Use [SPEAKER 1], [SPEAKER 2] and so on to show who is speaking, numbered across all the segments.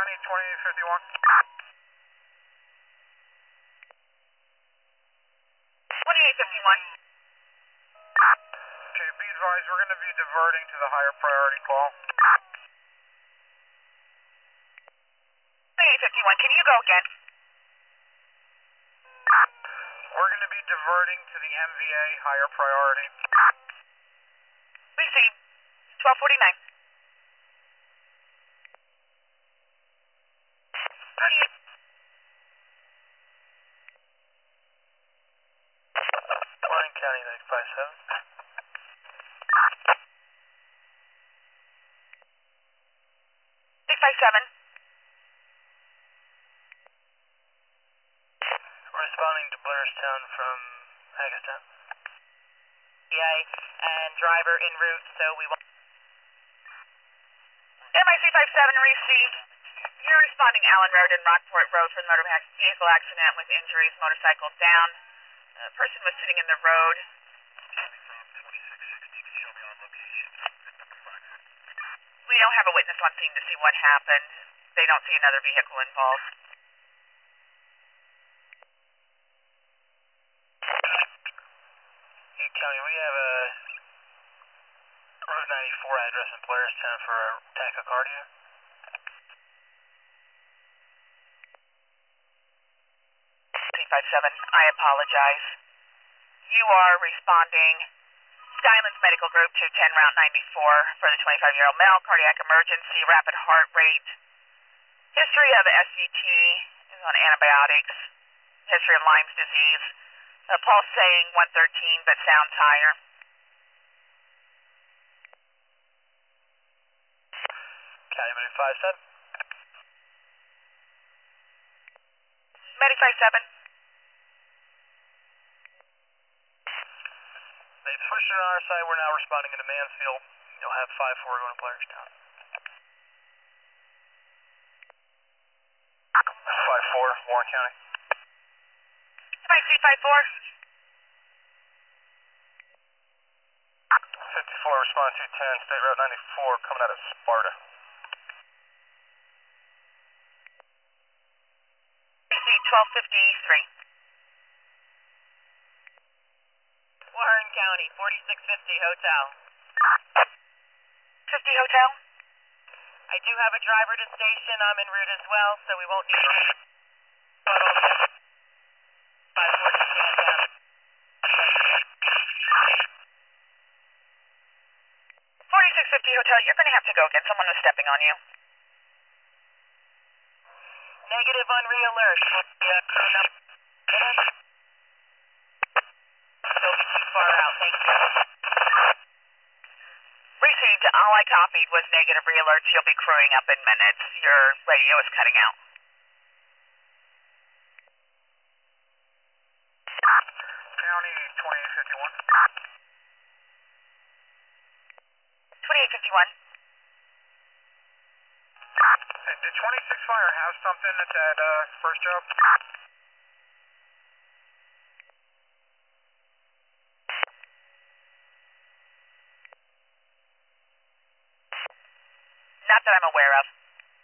[SPEAKER 1] County 2851.
[SPEAKER 2] 2851.
[SPEAKER 1] Okay, be advised, we're going to be diverting to the higher priority call.
[SPEAKER 2] 2851, can you go again?
[SPEAKER 1] We're going to be diverting to the MVA higher priority.
[SPEAKER 2] Receive. 1249. 38.
[SPEAKER 1] Warren County 957.
[SPEAKER 2] 657.
[SPEAKER 1] Responding to Blairstown from Hagerstown.
[SPEAKER 2] PA and driver en route, so we will. MIC 57 received. You're responding Allen Road and Rockport Road for the motor vehicle accident with injuries, motorcycles down. A person was sitting in the road. We don't have a witness on scene to see what happened. They don't see another vehicle involved.
[SPEAKER 1] Hey, County, we have a Route 94 address in Blairstown for tachycardia.
[SPEAKER 2] 357, I apologize. You are responding Skylands Medical Group to 10 Route 94 for the 25-year-old male, cardiac emergency, rapid heart rate. History of SVT is on antibiotics. History of Lyme's disease. Pulse saying 113, but sounds higher.
[SPEAKER 1] County Medic 57.
[SPEAKER 2] Medic 57.
[SPEAKER 1] They pushed it on our side. We're now responding into Mansfield. You'll have 5-4 going to Blairstown. 5-4, Warren County.
[SPEAKER 2] MIC 54.
[SPEAKER 1] 54, respond 210, State Route 94, coming out of Sparta.
[SPEAKER 2] Receive 1253. Warren County, 4650 Hotel. 50 Hotel? I do have a driver to station. I'm en route as well, so we won't need any. 4650 Hotel, you're going to have to go again. Someone was stepping on you. Negative on re-alert. Don't be too far out, thank you. Received. All I copied was negative re-alerts. You'll be crewing up in minutes. Your radio is cutting out.
[SPEAKER 1] County 2851.
[SPEAKER 2] 2851.
[SPEAKER 1] Hey, did 26 Fire have something at that first job?
[SPEAKER 2] Not that I'm aware of.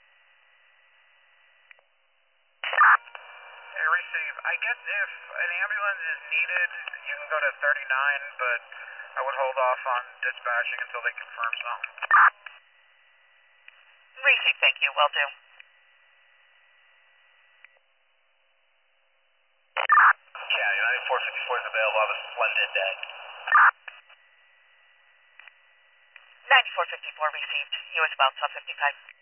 [SPEAKER 1] Hey, receive. I guess if an ambulance is needed, you can go to 39, but I would hold off on dispatching until they confirm something.
[SPEAKER 2] Receive, thank you. Will do.
[SPEAKER 1] County 9454 is available. Have a splendid day.
[SPEAKER 2] 9454 received. You as well, 1255.